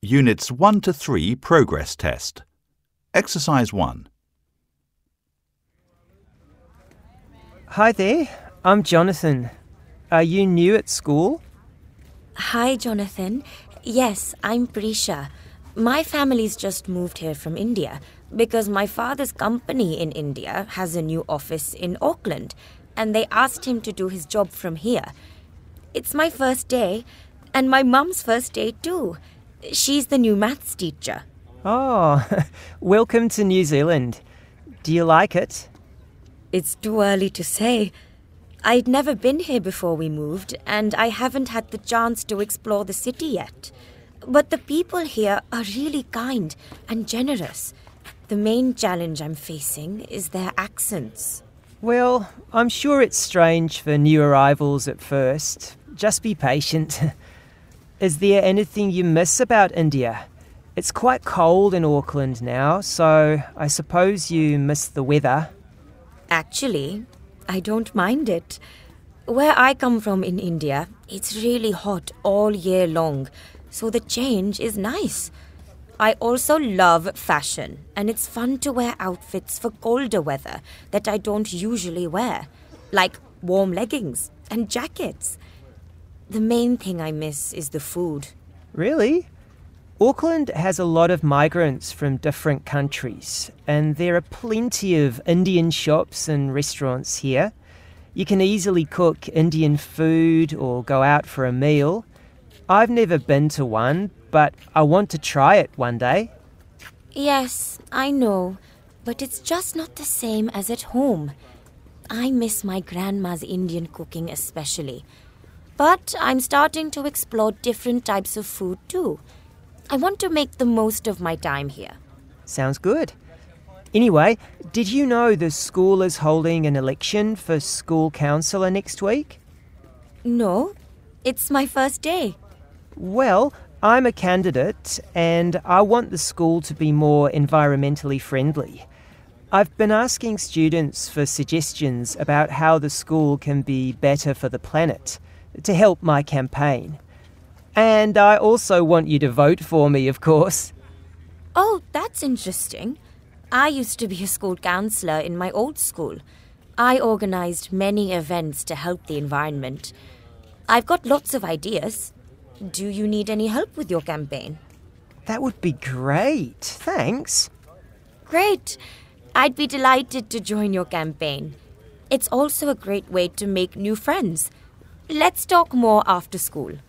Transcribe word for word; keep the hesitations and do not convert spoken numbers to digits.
Units one to three Progress Test. Exercise one. Hi there, I'm Jonathan. Are you new at school? Hi, Jonathan. Yes, I'm Prisha. My family's just moved here from India because my father's company in India has a new office in Auckland and they asked him to do his job from here. It's my first day and my mum's first day too. She's the new maths teacher. Oh, welcome to New Zealand. Do you like it? It's too early to say. I'd never been here before we moved and I haven't had the chance to explore the city yet. But the people here are really kind and generous. The main challenge I'm facing is their accents. Well, I'm sure it's strange for new arrivals at first. Just be patient. Is there anything you miss about India? It's quite cold in Auckland now, so I suppose you miss the weather. Actually, I don't mind it. Where I come from in India, it's really hot all year long, so the change is nice. I also love fashion, and it's fun to wear outfits for colder weather that I don't usually wear, like warm leggings and jackets. The main thing I miss is the food. Really? Auckland has a lot of migrants from different countries, and there are plenty of Indian shops and restaurants here. You can easily cook Indian food or go out for a meal. I've never been to one, but I want to try it one day. Yes, I know, but it's just not the same as at home. I miss my grandma's Indian cooking especially. But I'm starting to explore different types of food too. I want to make the most of my time here. Sounds good. Anyway, did you know the school is holding an election for school councillor next week? No, it's my first day. Well, I'm a candidate and I want the school to be more environmentally friendly. I've been asking students for suggestions about how the school can be better for the planet to help my campaign. And I also want you to vote for me, of course. Oh, that's interesting. I used to be a school counsellor in my old school. I organised many events to help the environment. I've got lots of ideas. Do you need any help with your campaign? That would be great. Thanks. Great. I'd be delighted to join your campaign. It's also a great way to make new friends. Let's talk more after school.